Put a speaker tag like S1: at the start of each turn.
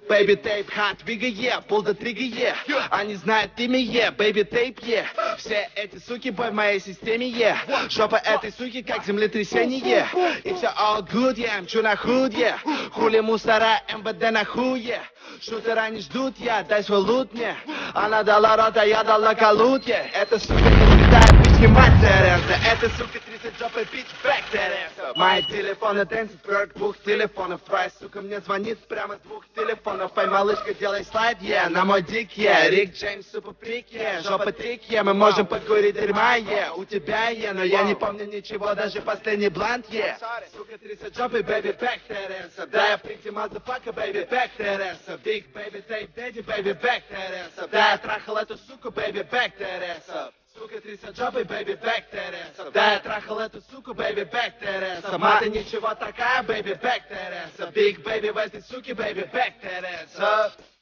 S1: Baby tape, hot, двигае, пол до тригае. Они знают имя, baby tape, Все эти суки по моей системе, Жопа этой суки как землетрясение. И все all good, мчу на худ, Хули мусора, МВД на хуе. Шутера не ждут, дай свой лут мне. Она дала рот, а я дала колут, Эта сука не летает, не снимать Теренса. Эта сука 30 жопы, бич, бэк Теренса. Мои телефоны танцуют, перк двух телефонов. Твоя сука мне звонит прямо с двух телефонов. Эй, малышка, делай слайд, на мой дик, Рик Джеймс, супер прик, Жопа трик, мы можем покурить дерьма, У тебя, но я не помню ничего, даже последний блант, Сука 30 жопы, baby, back Теренса. Да, я прикти, motherfucker, baby, back Теренса. Big baby, tape, daddy, baby, back Теренса. Да, я трахал эту суку, baby, back Теренса. Сука 30 жопы, baby, back Теренса. Да, я трахал эту суку, baby, back Теренса. Мата ничего такая, baby, back Теренса. Big baby в этой суке, baby, back Теренса.